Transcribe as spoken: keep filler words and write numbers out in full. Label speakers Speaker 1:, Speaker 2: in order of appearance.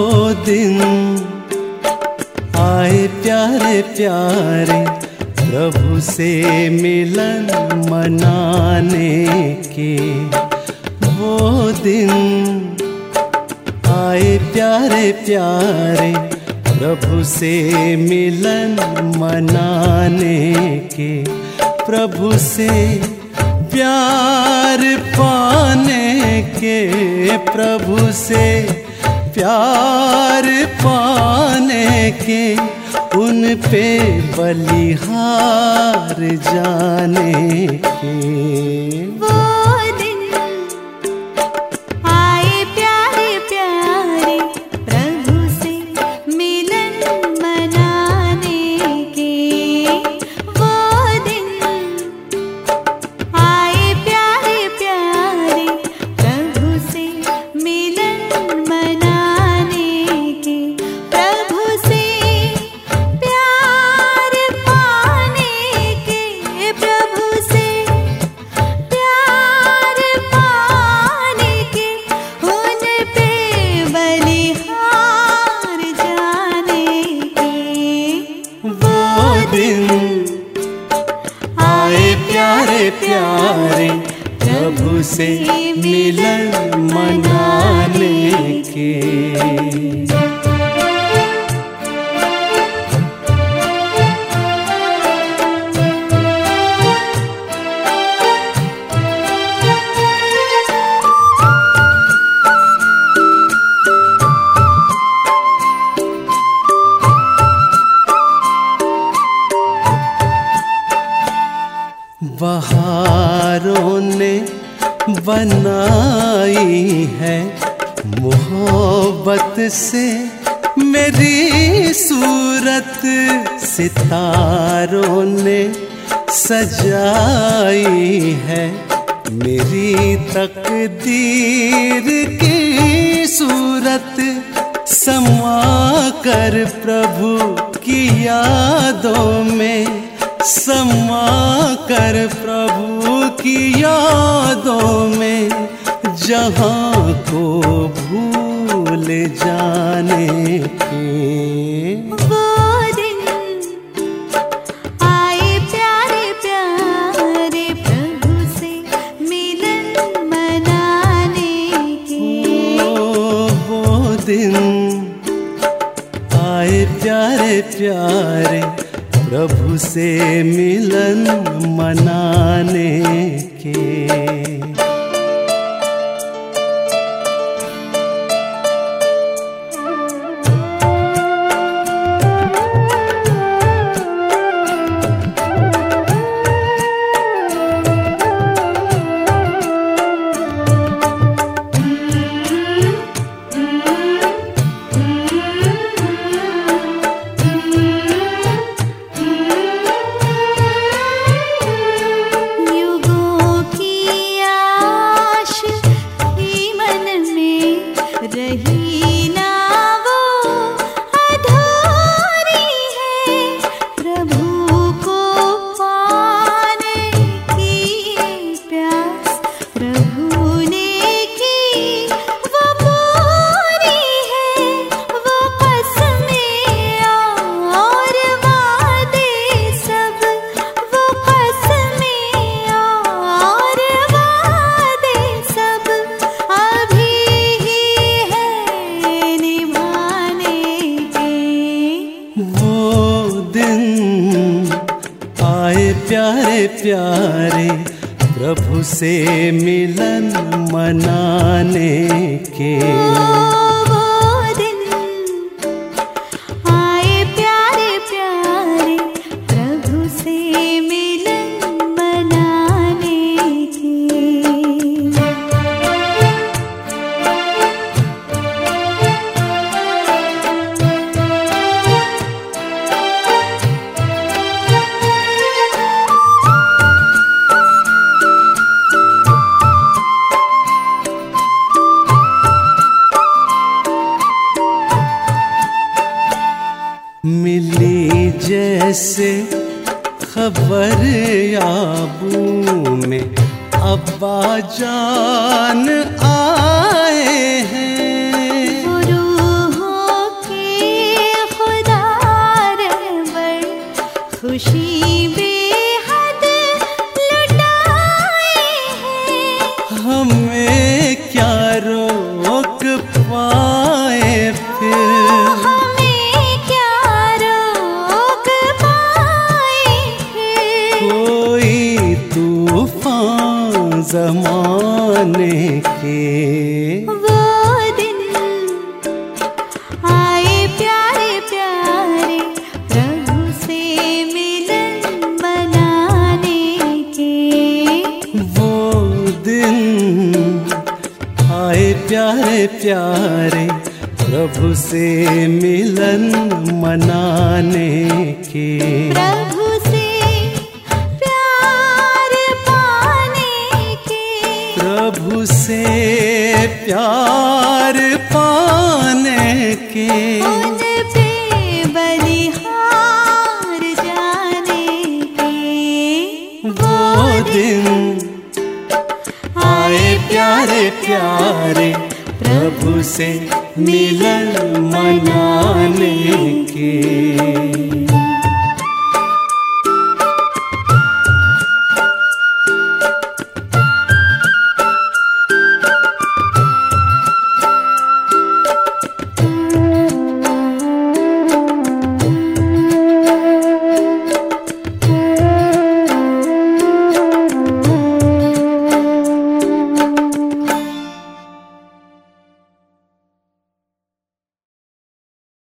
Speaker 1: दिन आए प्यारे प्यारे प्रभु से मिलन मनाने के। वो दिन आए प्यारे प्यारे प्रभु से मिलन मनाने के। प्रभु से प्यार पाने के, प्रभु से प्यार पाने के, उन पे बलिहार जाने के।
Speaker 2: वो दिन आए प्यारे प्यारे प्रभु से मिलन मनाने के। वो दिन आए प्यारे प्यारे प्रभु से मिलन मनाने के। प्रभु से प्यार पाने के, प्रभु से प्यार पाने के, उन पे बलिहार जाने के।
Speaker 1: वो दिन आए प्यारे प्यारे प्रभु से मिलन मनाने के। बहारों ने बनाई है मोहब्बत से मेरी सूरत, सितारों ने सजाई है मेरी तकदीर की सूरत। समा कर प्रभु की यादों में, समा कर प्रभु की यादों में, जहां को भूल जाने के।
Speaker 2: वो दिन आए प्यारे प्यारे प्रभु से मिलन मनाने के।
Speaker 1: ओ, वो दिन आए प्यारे प्यारे प्रभु से मिलन मनाने के।
Speaker 2: रही ना वो अधूरी है, प्रभु को पाने की प्यास प्रभु ने की वो पूरी है। वो कसमें और वादे सब, वो कसमें और वादे सब अभी
Speaker 1: प्यारे प्यारे प्रभु से मिलन मनाने के।
Speaker 2: वो दिन आए प्यारे प्यारे प्रभु से मिलन मनाने के।
Speaker 1: मिली जैसे खबर याबू में अब्बा जान आए हैं।
Speaker 2: रूहों
Speaker 1: प्यारे प्रभु से मिलन मनाने के।
Speaker 2: प्रभु से प्यार पाने के,
Speaker 1: प्रभु से प्यार पाने के।
Speaker 2: उन पे बलिहार जाने के।
Speaker 1: वो दिन आए प्यारे प्यारे प्रभु से मिलन मनाने के।